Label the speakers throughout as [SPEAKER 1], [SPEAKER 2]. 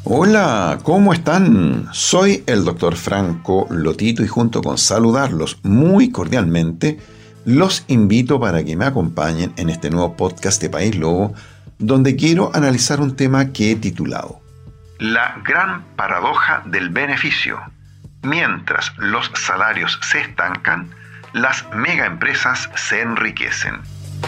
[SPEAKER 1] Hola, ¿cómo están? Soy el Dr. Franco Lotito y junto con saludarlos muy cordialmente, los invito para que me acompañen en este nuevo podcast de País Lobo, donde quiero analizar un tema que he titulado La gran paradoja del beneficio. Mientras los salarios se estancan, las megaempresas se enriquecen.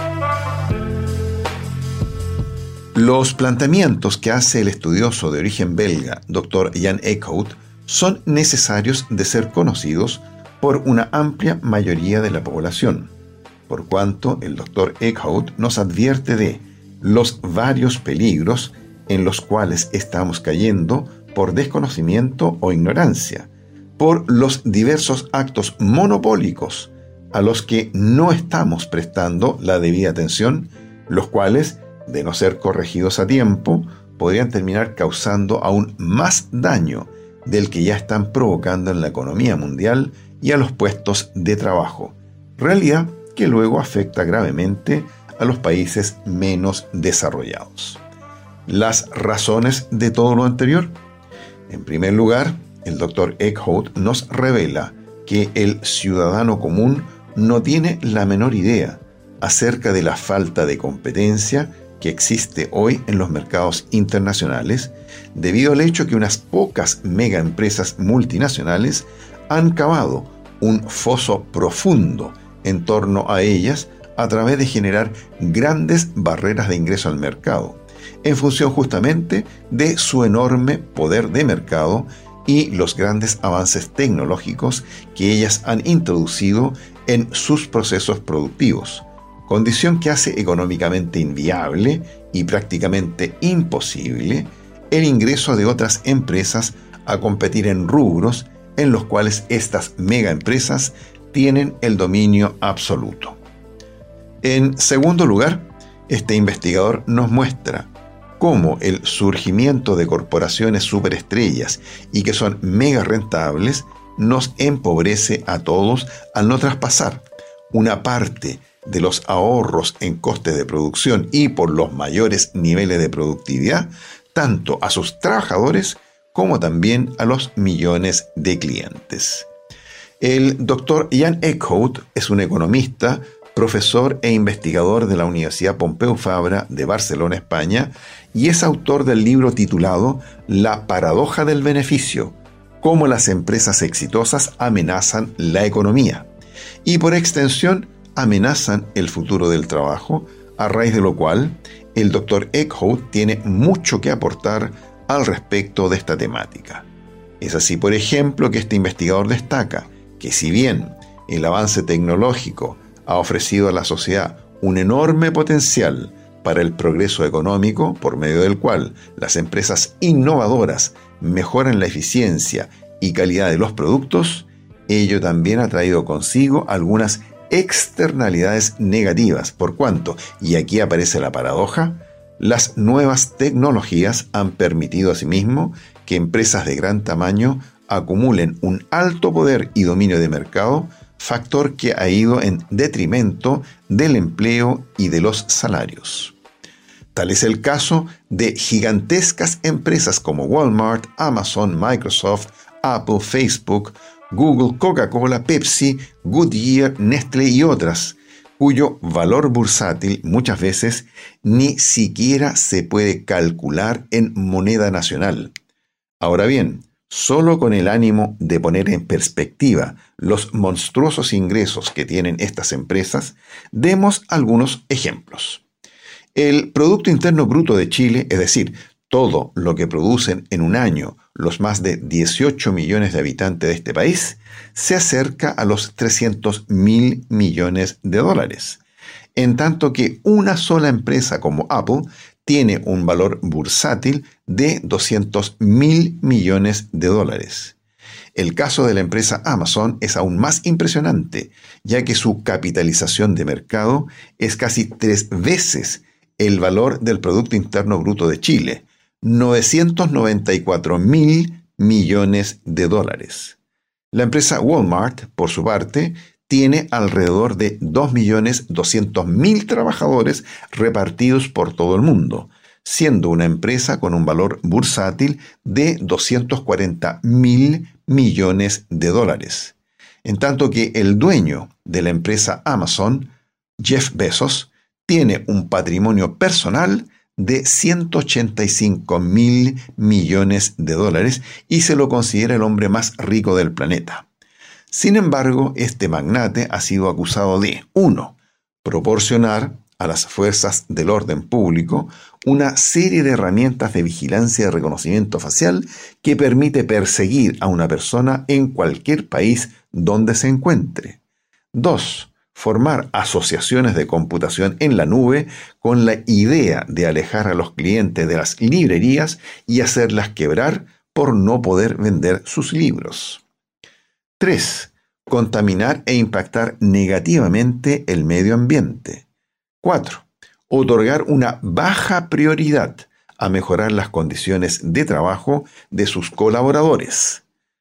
[SPEAKER 1] Los planteamientos que hace el estudioso de origen belga, Dr. Jan Eickhout, son necesarios de ser conocidos por una amplia mayoría de la población, por cuanto el Dr. Eickhout nos advierte de los varios peligros en los cuales estamos cayendo por desconocimiento o ignorancia, por los diversos actos monopólicos a los que no estamos prestando la debida atención, los cuales, de no ser corregidos a tiempo, podrían terminar causando aún más daño del que ya están provocando en la economía mundial y a los puestos de trabajo, realidad que luego afecta gravemente a los países menos desarrollados. Las razones de todo lo anterior. En primer lugar, el Dr. Eickhout nos revela que el ciudadano común no tiene la menor idea acerca de la falta de competencia que existe hoy en los mercados internacionales, debido al hecho que unas pocas megaempresas multinacionales han cavado un foso profundo en torno a ellas a través de generar grandes barreras de ingreso al mercado, en función justamente de su enorme poder de mercado y los grandes avances tecnológicos que ellas han introducido en sus procesos productivos, condición que hace económicamente inviable y prácticamente imposible el ingreso de otras empresas a competir en rubros en los cuales estas megaempresas tienen el dominio absoluto. En segundo lugar, este investigador nos muestra cómo el surgimiento de corporaciones superestrellas y que son mega rentables nos empobrece a todos al no traspasar una parte de los ahorros en costes de producción y por los mayores niveles de productividad, tanto a sus trabajadores como también a los millones de clientes. El Dr. Jan Eickhout es un economista, profesor e investigador de la Universidad Pompeu Fabra de Barcelona, España, y es autor del libro titulado La paradoja del beneficio: cómo las empresas exitosas amenazan la economía y por extensión amenazan el futuro del trabajo, a raíz de lo cual el Dr. Eickhout tiene mucho que aportar al respecto de esta temática. Es así, por ejemplo, que este investigador destaca que si bien el avance tecnológico ha ofrecido a la sociedad un enorme potencial para el progreso económico, por medio del cual las empresas innovadoras mejoran la eficiencia y calidad de los productos, ello también ha traído consigo algunas externalidades negativas, por cuanto, y aquí aparece la paradoja, las nuevas tecnologías han permitido asimismo que empresas de gran tamaño acumulen un alto poder y dominio de mercado, factor que ha ido en detrimento del empleo y de los salarios. Tal es el caso de gigantescas empresas como Walmart, Amazon, Microsoft, Apple, Facebook, Google, Coca-Cola, Pepsi, Goodyear, Nestlé y otras, cuyo valor bursátil muchas veces ni siquiera se puede calcular en moneda nacional. Ahora bien, solo con el ánimo de poner en perspectiva los monstruosos ingresos que tienen estas empresas, demos algunos ejemplos. El Producto Interno Bruto de Chile, es decir, todo lo que producen en un año los más de 18 millones de habitantes de este país, se acerca a los 300.000 millones de dólares, en tanto que una sola empresa como Apple tiene un valor bursátil de 200.000 millones de dólares. El caso de la empresa Amazon es aún más impresionante, ya que su capitalización de mercado es casi 3 veces el valor del Producto Interno Bruto de Chile, 994.000 millones de dólares. La empresa Walmart, por su parte, tiene alrededor de 2.200.000 trabajadores repartidos por todo el mundo, siendo una empresa con un valor bursátil de 240.000 millones de dólares. En tanto que el dueño de la empresa Amazon, Jeff Bezos, tiene un patrimonio personal de 185.000 millones de dólares y se lo considera el hombre más rico del planeta. Sin embargo, este magnate ha sido acusado de 1. Proporcionar a las fuerzas del orden público una serie de herramientas de vigilancia y reconocimiento facial que permite perseguir a una persona en cualquier país donde se encuentre. 2. Formar asociaciones de computación en la nube con la idea de alejar a los clientes de las librerías y hacerlas quebrar por no poder vender sus libros. 3. Contaminar e impactar negativamente el medio ambiente. 4. Otorgar una baja prioridad a mejorar las condiciones de trabajo de sus colaboradores.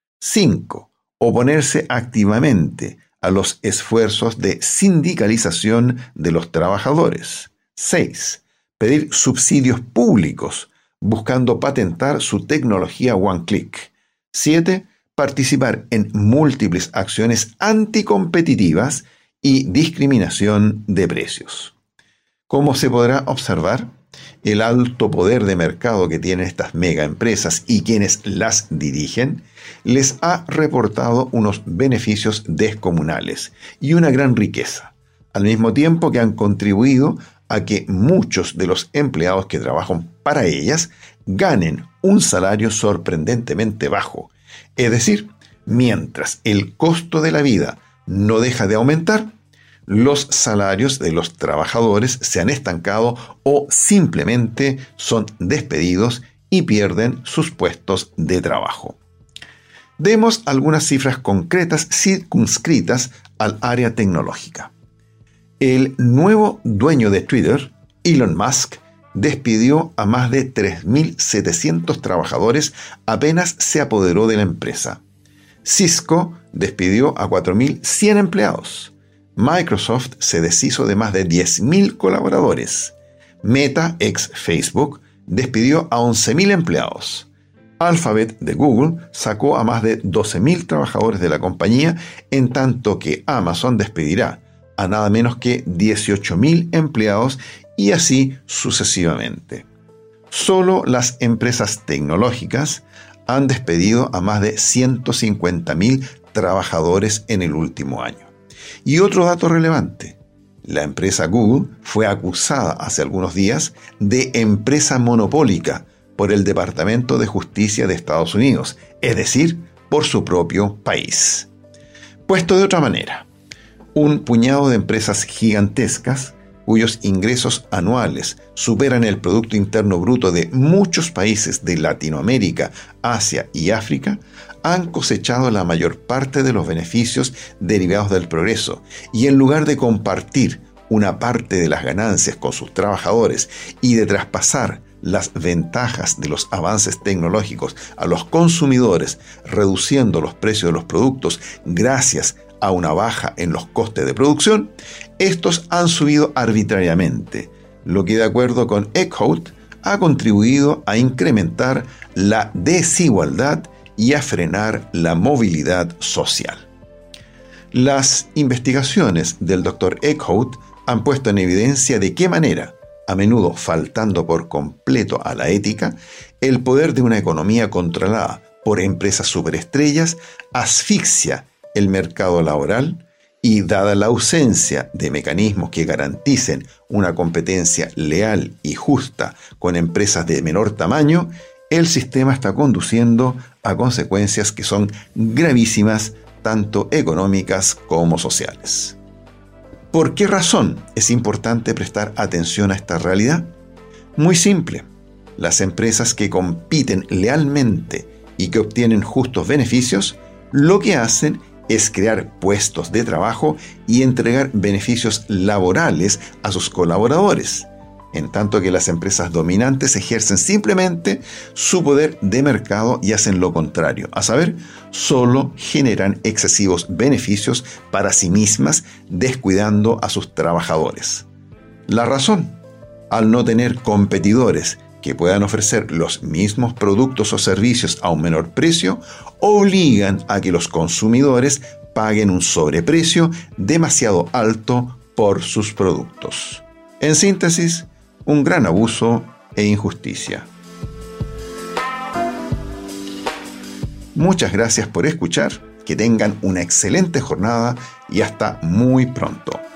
[SPEAKER 1] 5. Oponerse activamente a los esfuerzos de sindicalización de los trabajadores. 6. Pedir subsidios públicos buscando patentar su tecnología One Click. 7. Participar en múltiples acciones anticompetitivas y discriminación de precios. Como se podrá observar, el alto poder de mercado que tienen estas megaempresas y quienes las dirigen les ha reportado unos beneficios descomunales y una gran riqueza, al mismo tiempo que han contribuido a que muchos de los empleados que trabajan para ellas ganen un salario sorprendentemente bajo. Es decir, mientras el costo de la vida no deja de aumentar, los salarios de los trabajadores se han estancado o simplemente son despedidos y pierden sus puestos de trabajo. Demos algunas cifras concretas circunscritas al área tecnológica. El nuevo dueño de Twitter, Elon Musk, despidió a más de 3.700 trabajadores apenas se apoderó de la empresa. Cisco despidió a 4.100 empleados. Microsoft se deshizo de más de 10.000 colaboradores. Meta, ex Facebook, despidió a 11.000 empleados. Alphabet de Google sacó a más de 12.000 trabajadores de la compañía, en tanto que Amazon despedirá a nada menos que 18.000 empleados y así sucesivamente. Solo las empresas tecnológicas han despedido a más de 150.000 trabajadores en el último año. Y otro dato relevante, la empresa Google fue acusada hace algunos días de empresa monopólica por el Departamento de Justicia de Estados Unidos, es decir, por su propio país. Puesto de otra manera, un puñado de empresas gigantescas cuyos ingresos anuales superan el Producto Interno Bruto de muchos países de Latinoamérica, Asia y África, han cosechado la mayor parte de los beneficios derivados del progreso y en lugar de compartir una parte de las ganancias con sus trabajadores y de traspasar las ventajas de los avances tecnológicos a los consumidores, reduciendo los precios de los productos gracias a una baja en los costes de producción, estos han subido arbitrariamente, lo que de acuerdo con Eckhout ha contribuido a incrementar la desigualdad y a frenar la movilidad social. Las investigaciones del Dr. Eckhout han puesto en evidencia de qué manera, a menudo faltando por completo a la ética, el poder de una economía controlada por empresas superestrellas asfixia el mercado laboral y, dada la ausencia de mecanismos que garanticen una competencia leal y justa con empresas de menor tamaño, el sistema está conduciendo a consecuencias que son gravísimas, tanto económicas como sociales. ¿Por qué razón es importante prestar atención a esta realidad? Muy simple. Las empresas que compiten lealmente y que obtienen justos beneficios, lo que hacen es crear puestos de trabajo y entregar beneficios laborales a sus colaboradores, en tanto que las empresas dominantes ejercen simplemente su poder de mercado y hacen lo contrario, a saber, solo generan excesivos beneficios para sí mismas, descuidando a sus trabajadores. La razón, al no tener competidores que puedan ofrecer los mismos productos o servicios a un menor precio obligan a que los consumidores paguen un sobreprecio demasiado alto por sus productos. En síntesis, un gran abuso e injusticia. Muchas gracias por escuchar, que tengan una excelente jornada y hasta muy pronto.